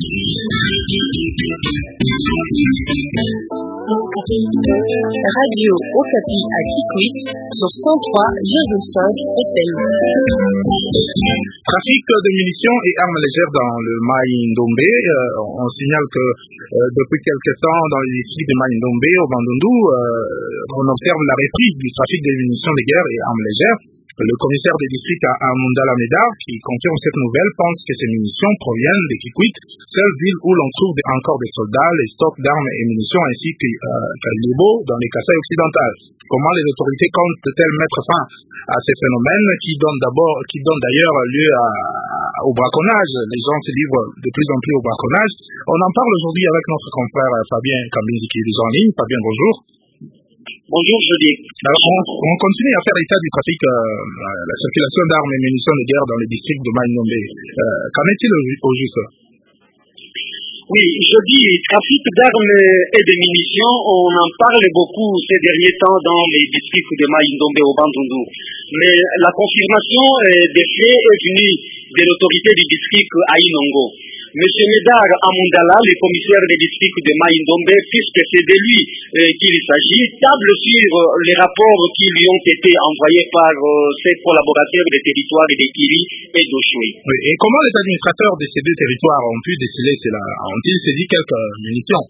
Radio Okapi à Kikwit sur 103,5 FM. Trafic de munitions et armes légères dans le Mai Ndombe. On signale que depuis quelque temps, dans les districts de Mai Ndombe, au Bandundu, on observe la reprise du trafic de munitions de guerre et armes légères. Le commissaire des districts à Mundala Medar, qui confirme cette nouvelle, pense que ces munitions proviennent de Kikwit, seule ville où l'on trouve encore des soldats, les stocks d'armes et munitions, ainsi qu'à Libo, dans les Kasaï occidentales. Comment les autorités comptent-elles mettre fin à ces phénomènes qui donnent d'ailleurs lieu au braconnage? Les gens se livrent de plus en plus au braconnage. On en parle aujourd'hui avec notre confrère Fabien Kambinzi qui est déjà en ligne. Fabien, bonjour. Bonjour, Jody. Alors, on continue à faire état du trafic, la circulation d'armes et munitions de guerre dans les districts de Mai Ndombe. Qu'en est-il au juste? Oui, je dis trafic d'armes et de munitions, on en parle beaucoup ces derniers temps dans les districts de Mai Ndombe au Bandundu. Mais la confirmation des faits est venue de l'autorité du district à Inongo. Monsieur Medar Amundala, le commissaire des districts de Mai Ndombe, puisque c'est de lui qu'il s'agit, table sur les rapports qui lui ont été envoyés par ses collaborateurs des territoires de Kiri et d'Oshwe. Oui, et comment les administrateurs de ces deux territoires ont pu déceler cela? Ont-ils saisi quelques munitions?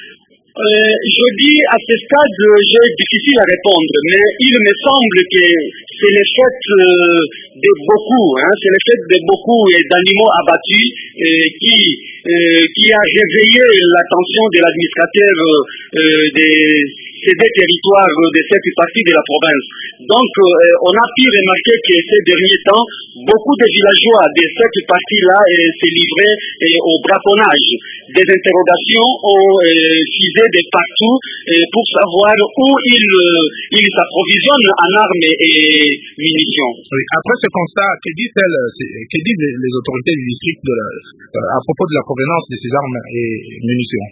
Je dis à ce stade, j'ai difficile à répondre, mais il me semble que c'est le fait de beaucoup d'animaux abattus qui a réveillé l'attention de l'administrateur de ces deux territoires de cette partie de la province. Donc, on a pu remarquer que ces derniers temps, beaucoup de villageois de cette partie-là se livraient au braconnage. Des interrogations ont fusé de partout pour savoir où ils s'approvisionnent en armes et munitions. Oui. Après ce constat, que disent les autorités du district à propos de la provenance de ces armes et munitions?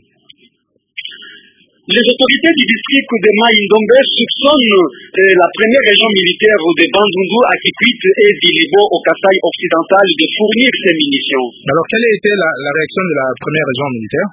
Les autorités du district de Mai Ndombe soupçonnent la première région militaire de Bandundu à Kikwit et d'Ilibo au Kasaï occidental de fournir ces munitions. Alors, quelle a été la réaction de la première région militaire?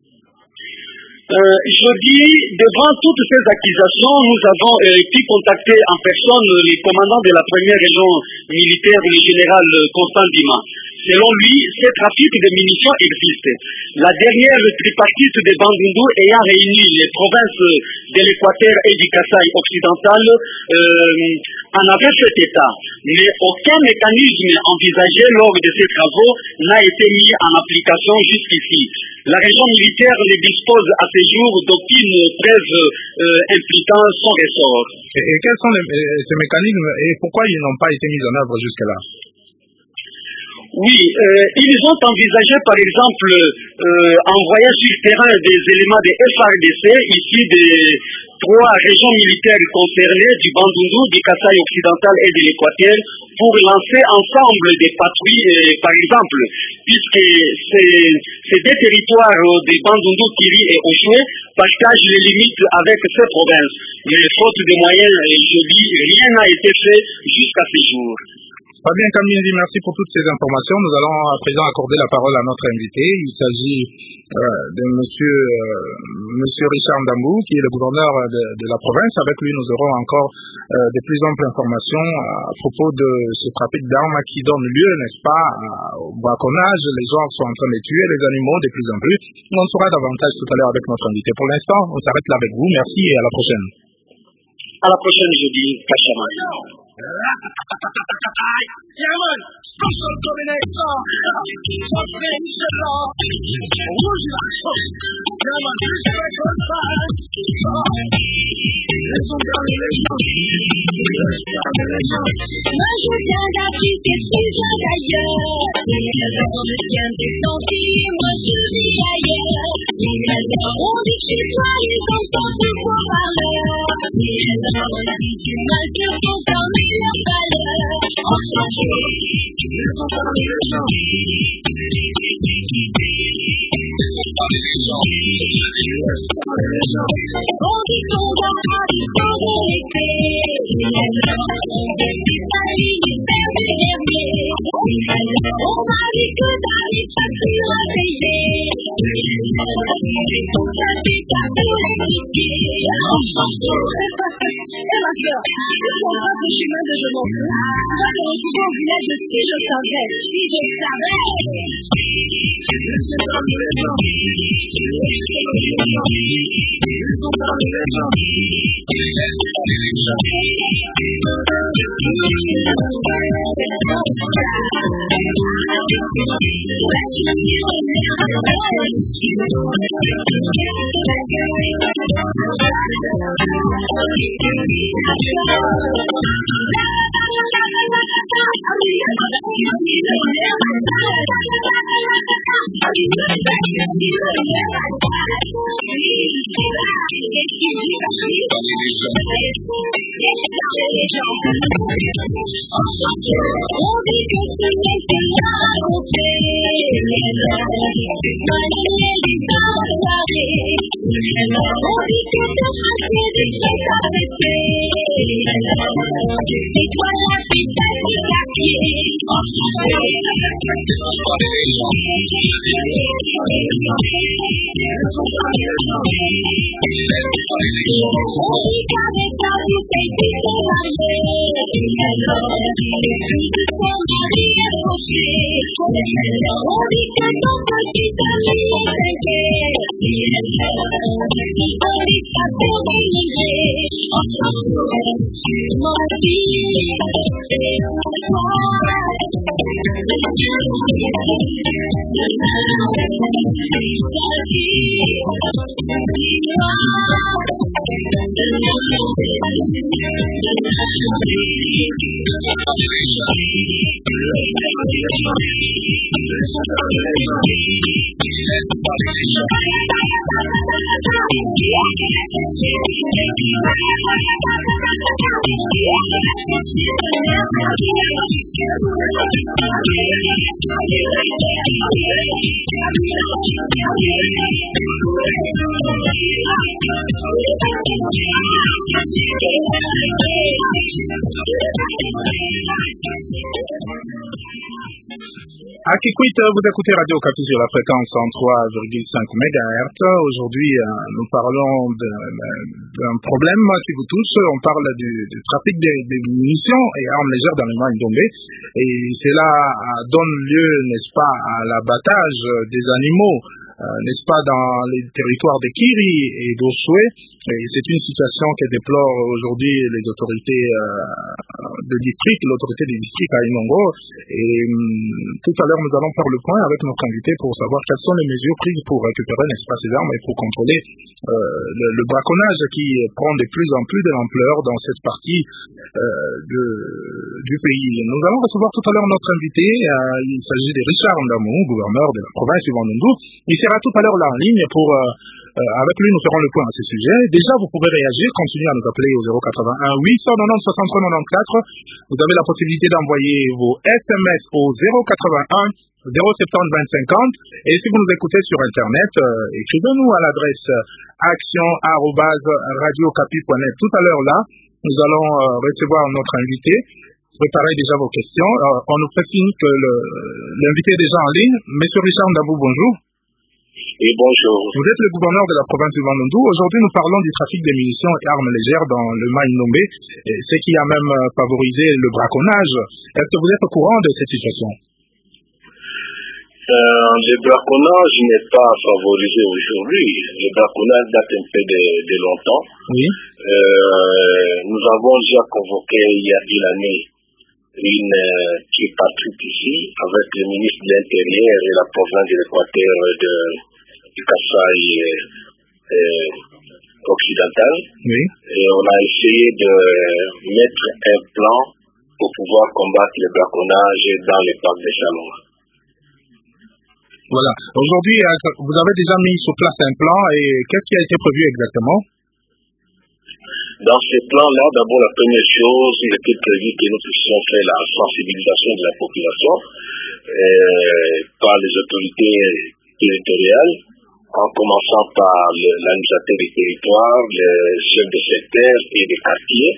Je dis, devant toutes ces accusations, nous avons pu contacter en personne le commandant de la première région militaire, le général Constant Dima. Selon lui, ces trafics de munitions existent. La dernière tripartite de Bandundu ayant réuni les provinces de l'Équateur et du Kasaï occidental en avait fait état. Mais aucun mécanisme envisagé lors de ces travaux n'a été mis en application jusqu'ici. La région militaire ne dispose à ce jour d'aucune preuve impliquant son ressort. Et quels sont ces mécanismes et pourquoi ils n'ont pas été mis en œuvre jusque-là? Oui, ils ont envisagé par exemple envoyer sur terrain des éléments de FARDC issus des trois régions militaires concernées du Bandundu, du Kasaï occidental et de l'Équateur pour lancer ensemble des patrouilles, par exemple, puisque ces deux territoires du Bandundu, Kiri et Oshwe partagent les limites avec ces provinces. Mais faute de moyens, je dis, rien n'a été fait jusqu'à ce jour. Fabien Kambinzi, merci pour toutes ces informations. Nous allons à présent accorder la parole à notre invité. Il s'agit de monsieur Richard Ndambou, qui est le gouverneur de la province. Avec lui, nous aurons encore de plus amples informations à propos de ce trafic d'armes qui donne lieu, n'est-ce pas, au braconnage. Les gens sont en train de tuer les animaux de plus en plus. On saura davantage tout à l'heure avec notre invité. Pour l'instant, on s'arrête là avec vous. Merci et à la prochaine. À la prochaine, jeudi. Kachama. Yaman, special combination. Suspension law. Rouge la sauce. Yaman, respect on fire. Ils sont dans les gens. Moi je viens d'Afrique et tu viens d'ailleurs. On ne tient que ton pays, moi je vis ailleurs. On dit que chez toi les enfants se font parleur. On dit que malgré ton parler la valeur. On s'en fout. Ils sont dans les gens. On dit qu'on va pas du sang de l'été. On m'a dit que ta vie ça tu vas payer. chemin de Jean-Montreux, va le retrouver au village de Si je savais. À Kikwit, vous écoutez Radio Okapi sur la fréquence 103,5 MHz. Aujourd'hui, nous parlons d'un problème qui vous touche. On parle du trafic des munitions et armes légères dans le Mai Ndombe. Et cela donne lieu, n'est-ce pas, à l'abattage des animaux, n'est-ce pas, dans les territoires de Kiri et d'Osoué. Et c'est une situation que déplorent aujourd'hui les autorités de district, l'autorité des districts à Inongo. Et tout à l'heure, nous allons faire le point avec notre invité pour savoir quelles sont les mesures prises pour récupérer, n'est-ce pas, ces armes et pour contrôler le braconnage qui prend de plus en plus de l'ampleur dans cette partie du pays. Nous allons recevoir tout à l'heure notre invité. Il s'agit de Richard Ndamou, gouverneur de la province du Bandundu. Il sera tout à l'heure là en ligne pour... avec lui, nous ferons le point à ce sujet. Déjà, vous pouvez réagir, continuez à nous appeler au 081 890 63 94. Vous avez la possibilité d'envoyer vos SMS au 081 070 20 50. Et si vous nous écoutez sur Internet, écrivez-nous à l'adresse action@radiocapi.net. Tout à l'heure là, nous allons recevoir notre invité. Préparez déjà vos questions. On nous fait signe que l'invité est déjà en ligne. Monsieur Richard Ndamou, bonjour. Et bonjour. Vous êtes le gouverneur de la province du Bandundu. Aujourd'hui, nous parlons du trafic des munitions et armes légères dans le Mai Ndombe, ce qui a même favorisé le braconnage. Est-ce que vous êtes au courant de cette situation? Le braconnage n'est pas favorisé aujourd'hui. Le braconnage date un peu de longtemps. Oui. Nous avons déjà convoqué il y a une année une tripartite ici avec le ministre de l'Intérieur et la province de l'Équateur du Kasaï occidental. Oui. Et on a essayé de mettre un plan pour pouvoir combattre le braconnage dans les parcs de Chalon. Voilà. Aujourd'hui, vous avez déjà mis sur place un plan et qu'est-ce qui a été prévu exactement? Dans ce plan-là, d'abord, la première chose, il était prévu que nous puissions faire la sensibilisation de la population par les autorités territoriales, en commençant par l'administrateur des territoires, les chefs de secteur et des quartiers.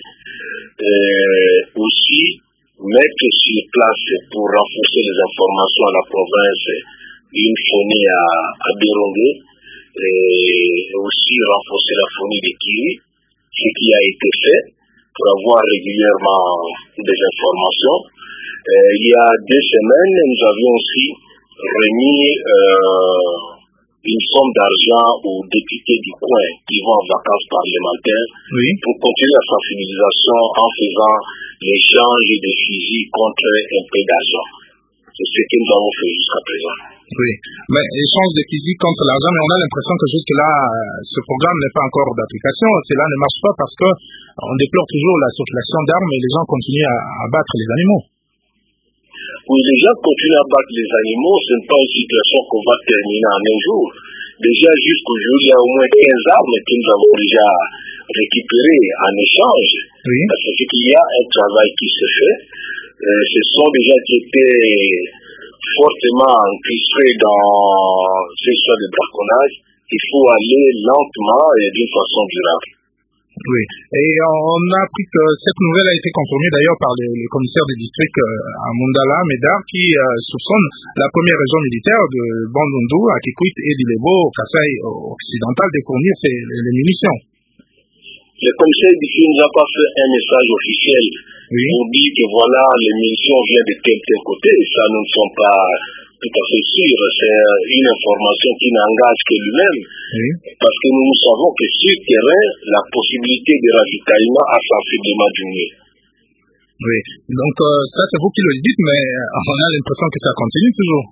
Aussi, mettre sur place pour renforcer les informations à la province une fournée à Birongue et aussi renforcer la fournie des Kiri, ce qui a été fait pour avoir régulièrement des informations. Il y a 2 semaines, nous avions aussi remis une somme d'argent aux députés du coin qui vont en vacances parlementaires pour continuer la sensibilisation en faisant l'échange de fusils contre un peu d'argent. C'est ce que nous avons fait jusqu'à présent. Oui, mais échange de fusils contre l'argent, mais on a l'impression que jusque-là, ce programme n'est pas encore d'application. Cela ne marche pas parce que on déplore toujours la circulation d'armes et les gens continuent à battre les animaux. Oui, les gens continuent à battre les animaux, ce n'est pas une situation qu'on va terminer en un jour. Déjà, jusqu'aujourd'hui, il y a au moins 15 armes que nous avons déjà récupérées en échange. Parce qu'il y a un travail qui se fait. Ce sont des gens qui étaient fortement incrustés dans ces histoires de braconnage. Il faut aller lentement et d'une façon durable. Oui, et on a appris que cette nouvelle a été confirmée d'ailleurs par les commissaires des districts à Mundala, Médar, qui soupçonnent la première région militaire de Bandundu, à Kikwit et d'Ilebo, au Kasaï occidental, de fournir les munitions. Le commissaire d'ici nous a pas fait un message officiel pour dire que voilà, les munitions viennent de tel côté, et ça nous ne sommes pas tout à fait sûrs. C'est une information qui n'engage que lui-même, parce que nous savons que sur le terrain, la possibilité de ravitaillement a sensiblement diminué. Oui, donc ça c'est vous qui le dites, mais on a l'impression que ça continue toujours.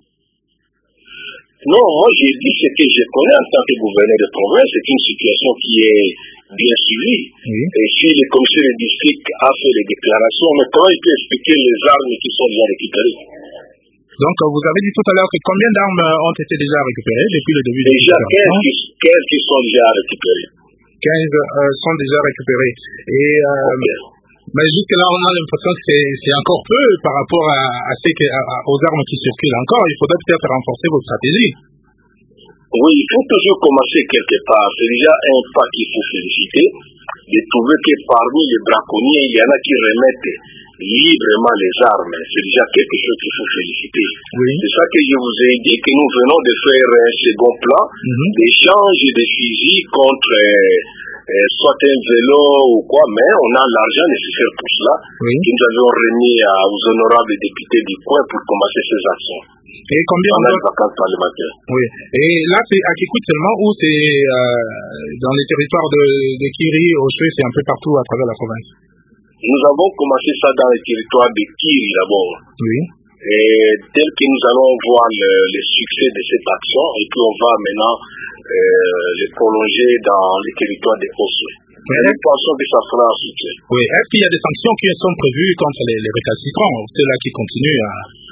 Non, moi j'ai dit ce que je connais en tant que gouverneur de province, c'est une situation qui est bien suivie. Et si le commissaire de district a fait les déclarations, mais comment il peut expliquer les armes qui sont déjà récupérées? Donc vous avez dit tout à l'heure que combien d'armes ont été déjà récupérées depuis le début de déjà 15 qui sont déjà récupérées. 15 sont déjà récupérées. Et mais jusque-là, on a l'impression que c'est encore peu par rapport aux armes qui circulent encore. Il faudrait peut-être renforcer vos stratégies. Oui, il faut toujours commencer quelque part. C'est déjà un pas qu'il faut féliciter, de trouver que parmi les braconniers, il y en a qui remettent librement les armes. C'est déjà quelque chose qu'il faut féliciter. C'est ça que je vous ai dit, que nous venons de faire un second plan d'échange de fusils contre soit un vélo ou quoi, mais on a l'argent nécessaire pour cela, que nous avons remis aux honorables députés du coin pour commencer ces actions. Et combien on a les vacances parlementaires. Oui. Et là, c'est à Kikwit seulement ou c'est dans les territoires de Kiri, Oshwe, c'est un peu partout à travers la province? Nous avons commencé ça dans les territoires de Kiri d'abord. Et tel que nous allons voir le succès de cette action, et puis on va maintenant le prolonger dans les territoires de Oshwe. Nous pensons que ça sera un succès. Oui. Est-ce qu'il y a des sanctions qui sont prévues contre les récalcitrants, ceux-là qui continuent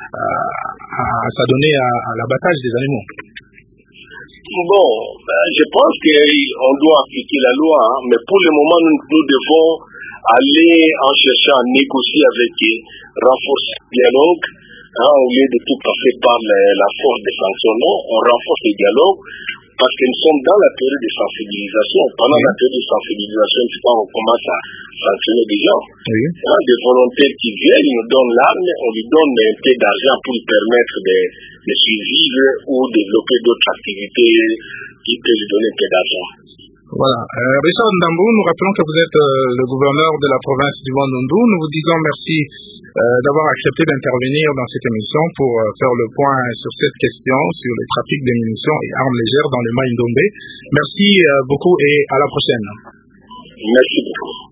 à s'adonner à l'abattage des animaux? Bon, je pense qu'on doit appliquer la loi, mais pour le moment, nous devons aller en cherchant à négocier avec eux, renforcer le dialogue, au lieu de tout passer par la force des sanctions. Non, on renforce le dialogue parce que nous sommes dans la période de sensibilisation. Pendant la période de sensibilisation, on commence à sanctionner des gens. Des volontaires qui viennent, ils nous donnent l'arme, on lui donne un peu d'argent pour lui permettre de survivre ou développer d'autres activités qui peuvent lui donner un peu d'argent. Voilà. Richard Ndambou, nous rappelons que vous êtes le gouverneur de la province du Bandundu. Nous vous disons merci d'avoir accepté d'intervenir dans cette émission pour faire le point sur cette question, sur le trafic des munitions et armes légères dans le Mai Ndombe. Merci beaucoup et à la prochaine. Merci beaucoup.